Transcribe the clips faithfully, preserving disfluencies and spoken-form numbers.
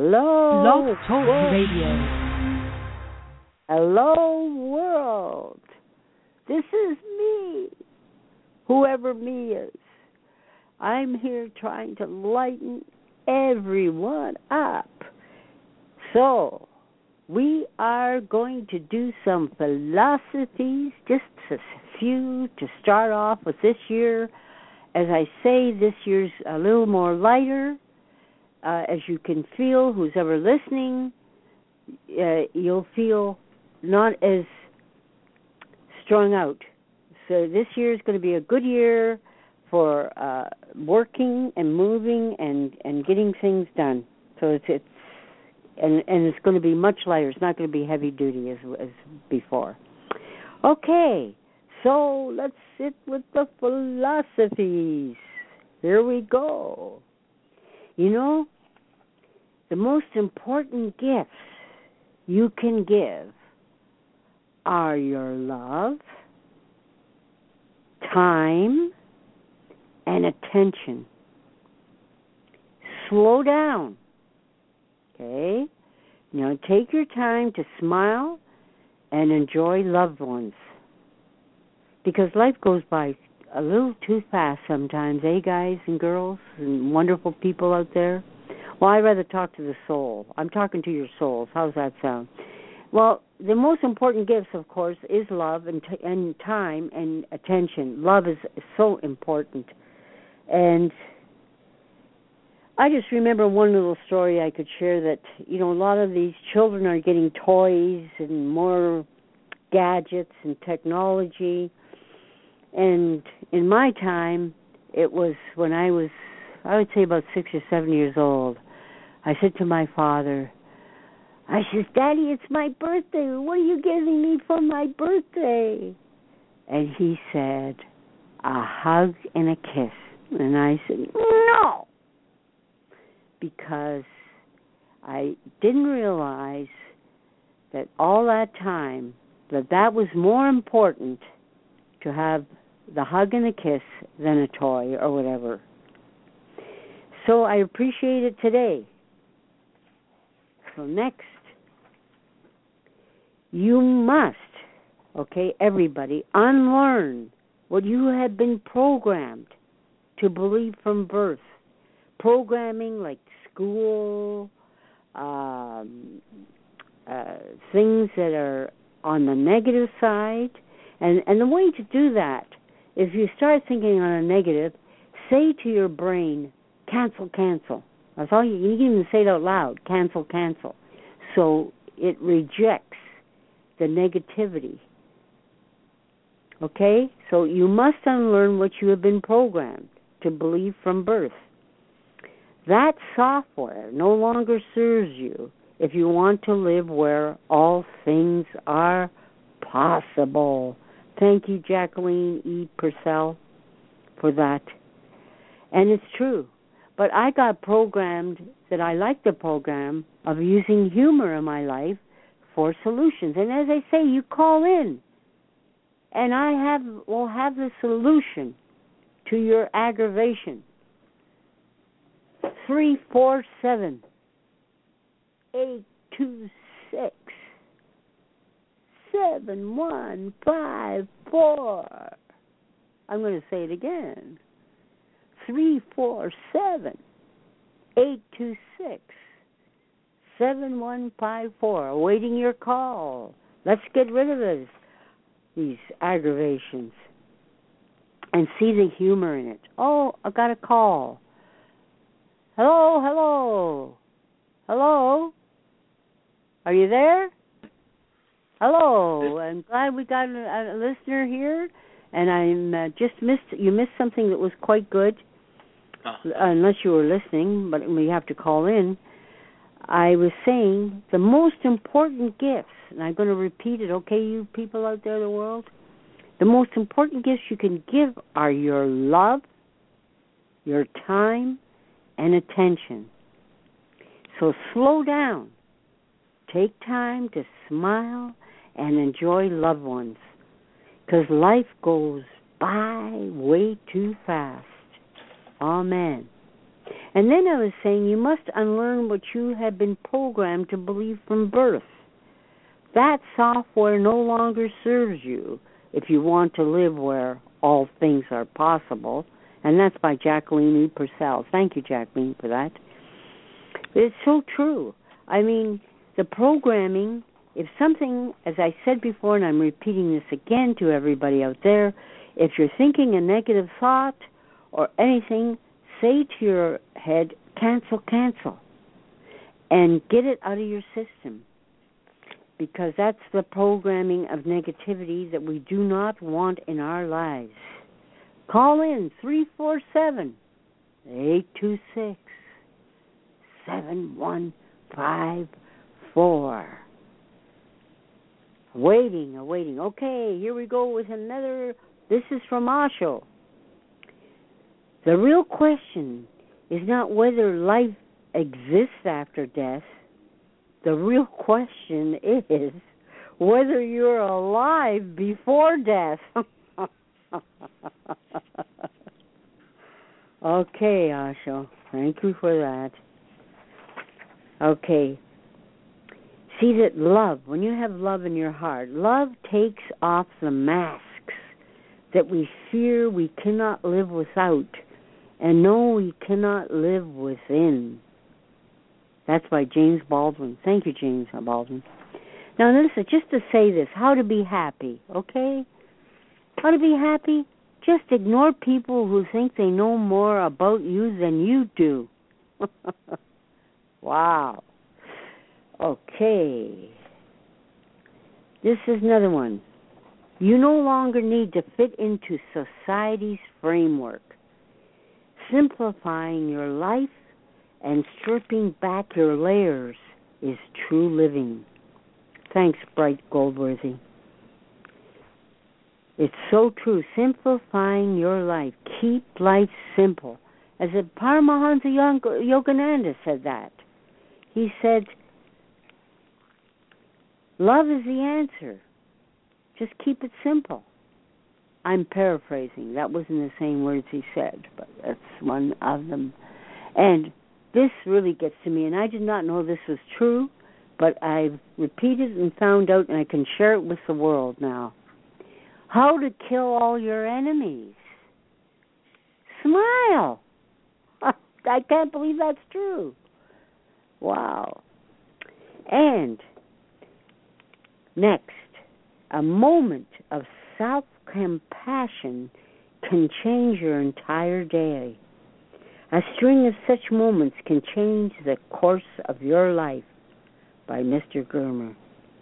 Hello, Blog Talk world. Radio. Hello, world. This is me, whoever me is. I'm here trying to lighten everyone up. So, we are going to do some philosophies, just a few to start off with this year. As I say, this year's a little more lighter. Uh, as you can feel, who's ever listening, uh, you'll feel not as strung out. So this year is going to be a good year for uh, working and moving and, and getting things done. So it's it's and and it's going to be much lighter. It's not going to be heavy duty as as before. Okay, so let's sit with the philosophies. Here we go. You know, the most important gifts you can give are your love, time, and attention. Slow down, okay? Now take your time to smile and enjoy loved ones. Because life goes by a little too fast sometimes, eh, guys and girls and wonderful people out there? Well, I'd rather talk to the soul. I'm talking to your souls. How's that sound? Well, the most important gifts, of course, is love and, t- and time and attention. Love is so important. And I just remember one little story I could share that, you know, a lot of these children are getting toys and more gadgets and technology. And in my time, it was when I was, I would say about six or seven years old, I said to my father, I said, Daddy, it's my birthday. What are you giving me for my birthday? And he said, a hug and a kiss. And I said, no. Because I didn't realize that all that time, that that was more important to have the hug and the kiss than a toy or whatever. So I appreciate it today. So next, you must, okay, everybody, unlearn what you have been programmed to believe from birth. Programming like school, um, uh, things that are on the negative side. And, and the way to do that, if you start thinking on a negative, say to your brain, cancel, cancel. That's all you, you can even say it out loud, cancel, cancel. So it rejects the negativity. Okay? So you must unlearn what you have been programmed to believe from birth. That software no longer serves you if you want to live where all things are possible. Thank you, Jacqueline E. Purcell, for that. And it's true. But I got programmed that I like the program of using humor in my life for solutions. And as I say, you call in, and I have will have the solution to your aggravation. Three four seven eight two six seven one five four. I'm going to say it again. Three four seven eight two six seven one five four. Awaiting your call. Let's get rid of this, these aggravations and see the humor in it. Oh, I got a call. Hello, hello, hello. Are you there? Hello. I'm glad we got a, a listener here, and I'm uh, just missed. You missed something that was quite good, oh. unless you were listening. But we have to call in. I was saying the most important gifts, and I'm going to repeat it. Okay, you people out there in the world, the most important gifts you can give are your love, your time, and attention. So slow down. Take time to smile and enjoy loved ones, because life goes by way too fast. Amen. And then I was saying you must unlearn what you have been programmed to believe from birth. That software no longer serves you if you want to live where all things are possible. And that's by Jacqueline E. Purcell. Thank you, Jacqueline, for that. It's so true. I mean, the programming, if something, as I said before, and I'm repeating this again to everybody out there, if you're thinking a negative thought or anything, say to your head, cancel, cancel, and get it out of your system, because that's the programming of negativity that we do not want in our lives. Call in three four seven, eight two six, seven one five four. Waiting, awaiting. Okay, here we go with another. This is from Osho. The real question is not whether life exists after death. The real question is whether you're alive before death. Okay, Osho. Thank you for that. Okay. See that love, when you have love in your heart, love takes off the masks that we fear we cannot live without, and know we cannot live within. That's by James Baldwin. Thank you, James Baldwin. Now listen, just to say this, how to be happy, okay? How to be happy? Just ignore people who think they know more about you than you do. Wow. Okay. This is another one. You no longer need to fit into society's framework. Simplifying your life and stripping back your layers is true living. Thanks, Bright Goldworthy. It's so true. Simplifying your life. Keep life simple. As a Paramahansa Yogananda said that. He said, love is the answer. Just keep it simple. I'm paraphrasing. That wasn't the same words he said, but that's one of them. And this really gets to me, and I did not know this was true, but I've repeated and found out, and I can share it with the world now. How to kill all your enemies. Smile. I can't believe that's true. Wow. And next, a moment of self-compassion can change your entire day. A string of such moments can change the course of your life, by Mister Germer.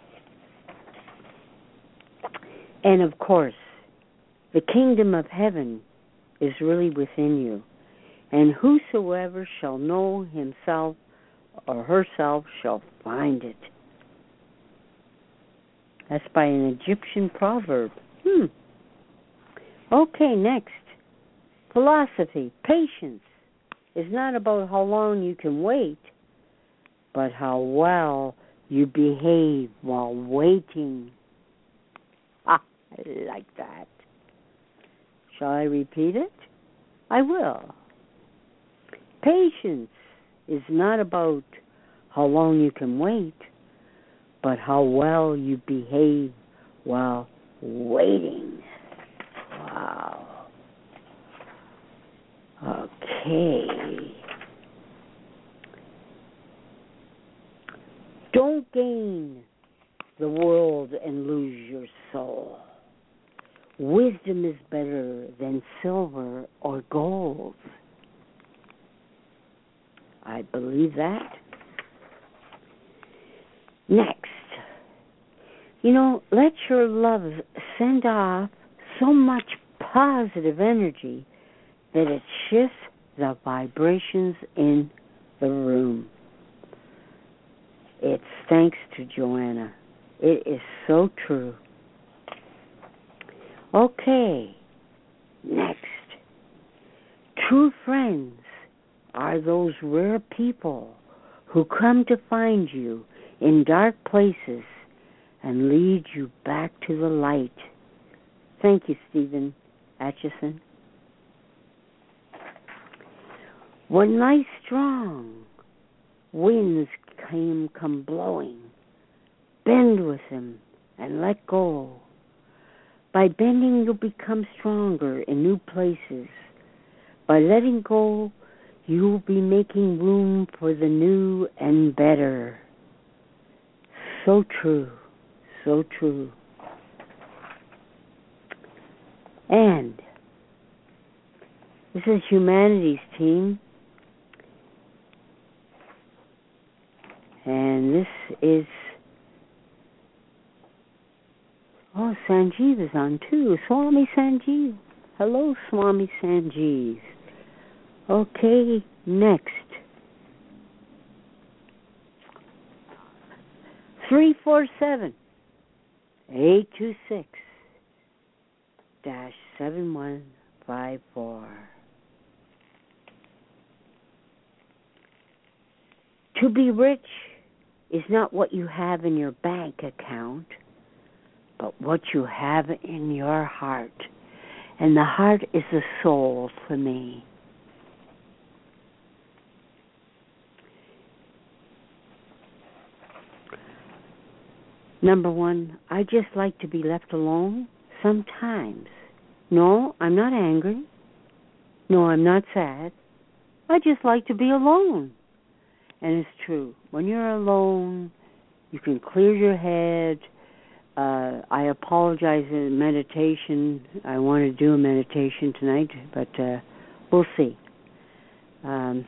And of course, the kingdom of heaven is really within you. And whosoever shall know himself or herself shall find it. That's by an Egyptian proverb. Hmm. Okay, next. Philosophy. Patience is not about how long you can wait, but how well you behave while waiting. Ah, I like that. Shall I repeat it? I will. Patience is not about how long you can wait, but how well you behave while waiting. Wow. Okay. Don't gain the world and lose your soul. Wisdom is better than silver or gold. I believe that. Next, you know, let your love send off so much positive energy that it shifts the vibrations in the room. It's thanks to Joanna. It is so true. Okay, next. True friends are those rare people who come to find you in dark places and lead you back to the light. Thank you, Stephen Atchison. When life's strong, winds came come blowing. Bend with them and let go. By bending, you'll become stronger in new places. By letting go, you'll be making room for the new and better. So true, so true. And this is Humanity's team. And this is, oh, Sanjeev is on too. Swami Sanjeev. Hello, Swami Sanjeev. Okay, next. three four seven, eight two six, seven one five four. To be rich is not what you have in your bank account, but what you have in your heart. And the heart is the soul for me. Number one, I just like to be left alone sometimes. No, I'm not angry. No, I'm not sad. I just like to be alone. And it's true. When you're alone, you can clear your head. Uh, I apologize in meditation. I want to do a meditation tonight, but uh, we'll see. Um,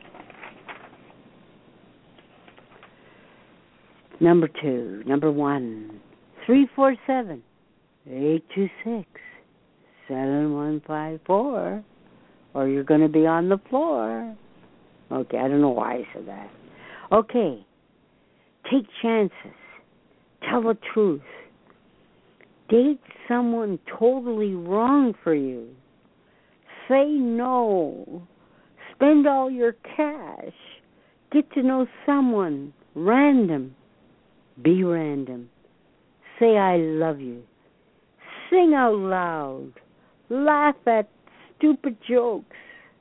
number two. Number one. three four seven, eight two six, seven one five four. Or you're going to be on the floor. Okay, I don't know why I said that. Okay, take chances. Tell the truth. Date someone totally wrong for you. Say no. Spend all your cash. Get to know someone. Random. Be random. Say I love you. Sing out loud. Laugh at stupid jokes.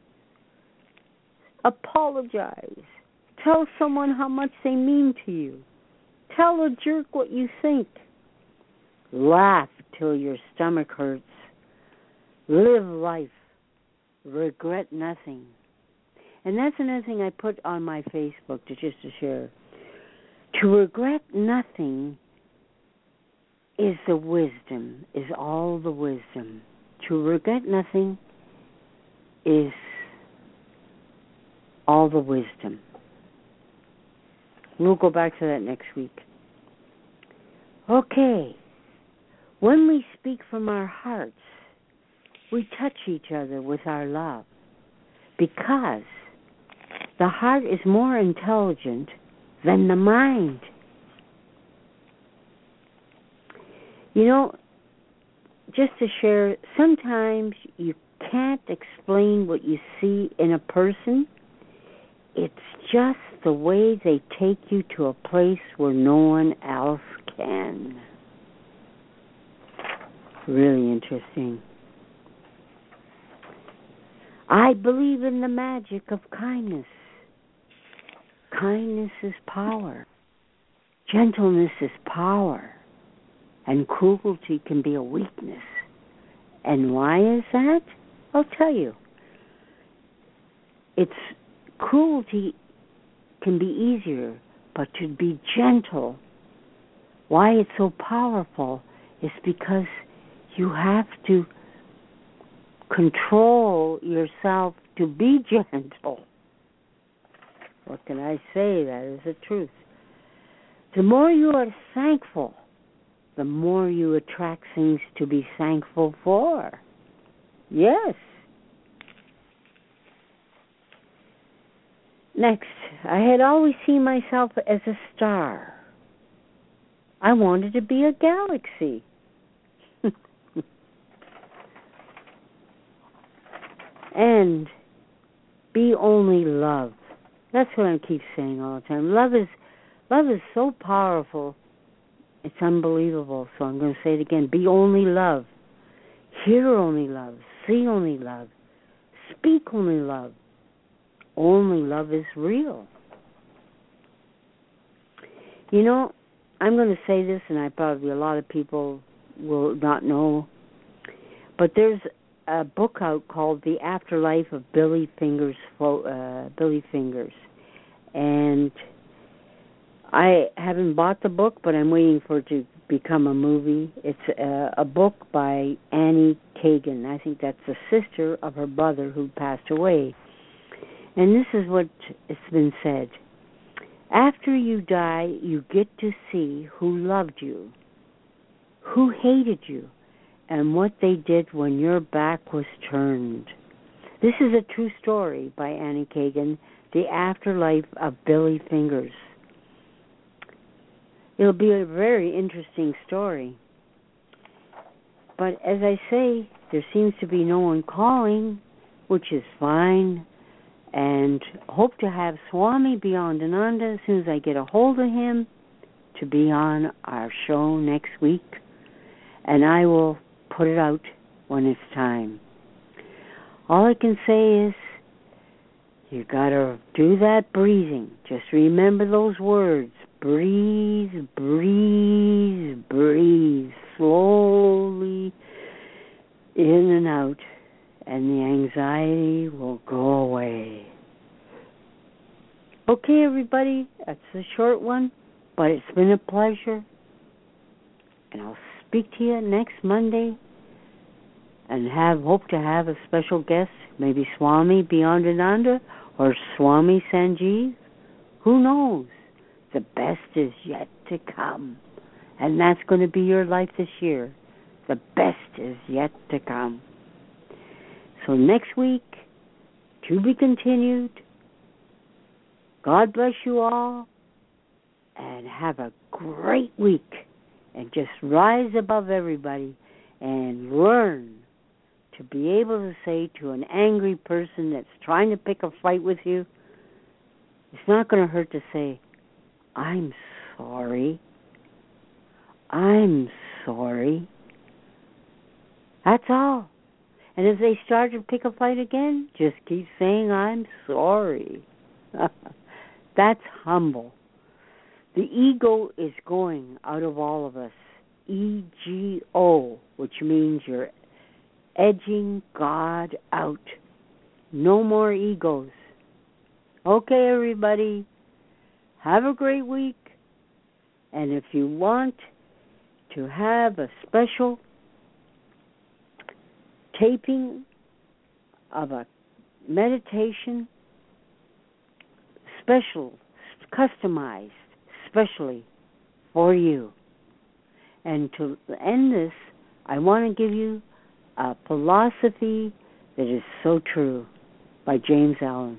Apologize. Tell someone how much they mean to you. Tell a jerk what you think. Laugh till your stomach hurts. Live life. Regret nothing. And that's another thing I put on my Facebook to just to share. To regret nothing is the wisdom, is all the wisdom. To regret nothing is all the wisdom. We'll go back to that next week. Okay. When we speak from our hearts, we touch each other with our love because the heart is more intelligent than the mind. You know, just to share, sometimes you can't explain what you see in a person. It's just the way they take you to a place where no one else can. Really interesting. I believe in the magic of kindness. Kindness is power. Gentleness is power. And cruelty can be a weakness. And why is that? I'll tell you. It's cruelty can be easier, but to be gentle, why it's so powerful is because you have to control yourself to be gentle. What can I say? That is the truth. The more you are thankful, the more you attract things to be thankful for. Yes. Next, I had always seen myself as a star. I wanted to be a galaxy. And be only love. That's what I keep saying all the time. Love is love is so powerful. It's unbelievable. So I'm going to say it again. Be only love. Hear only love. See only love. Speak only love. only love is real. You know, I'm going to say this, and I probably a lot of people will not know, but there's a book out called The Afterlife of Billy Fingers. Uh, Billy Fingers, and I haven't bought the book, but I'm waiting for it to become a movie. It's a, a book by Annie Kagan. I think that's the sister of her brother who passed away. And this is what it's been said. After you die, you get to see who loved you, who hated you, and what they did when your back was turned. This is a true story by Annie Kagan, The Afterlife of Billy Fingers. It'll be a very interesting story. But as I say, there seems to be no one calling, which is fine. And hope to have Swami Beyond Ananda as soon as I get a hold of him to be on our show next week. And I will put it out when it's time. All I can say is you got to do that breathing. Just remember those words. Breathe, breathe, breathe. Slowly in and out. And the anxiety will go away. Okay, everybody. That's a short one. But it's been a pleasure. And I'll speak to you next Monday. And have hope to have a special guest. Maybe Swami Beyond Ananda or Swami Sanjeev. Who knows? The best is yet to come. And that's going to be your life this year. The best is yet to come. So next week, to be continued. God bless you all. And have a great week. And just rise above everybody. And learn to be able to say to an angry person that's trying to pick a fight with you, it's not going to hurt to say, I'm sorry. I'm sorry. That's all. And if they start to pick a fight again, just keep saying, I'm sorry. That's humble. The ego is going out of all of us. E G O, which means you're edging God out. No more egos. Okay, everybody. Have a great week. And if you want to have a special taping of a meditation, special, customized, specially for you. And to end this, I want to give you a philosophy that is so true by James Allen.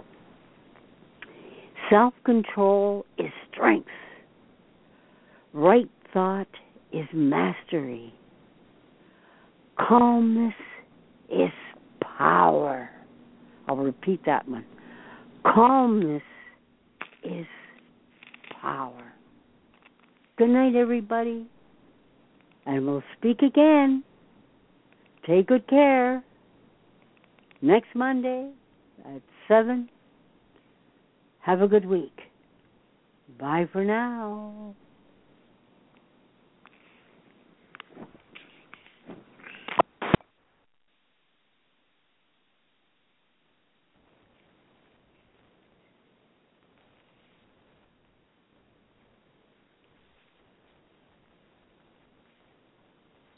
Self-control is strength. Right thought is mastery. Calmness is power. I'll repeat that one. Calmness is power. Good night, everybody. And we'll speak again. Take good care. Next Monday at seven. Have a good week. Bye for now.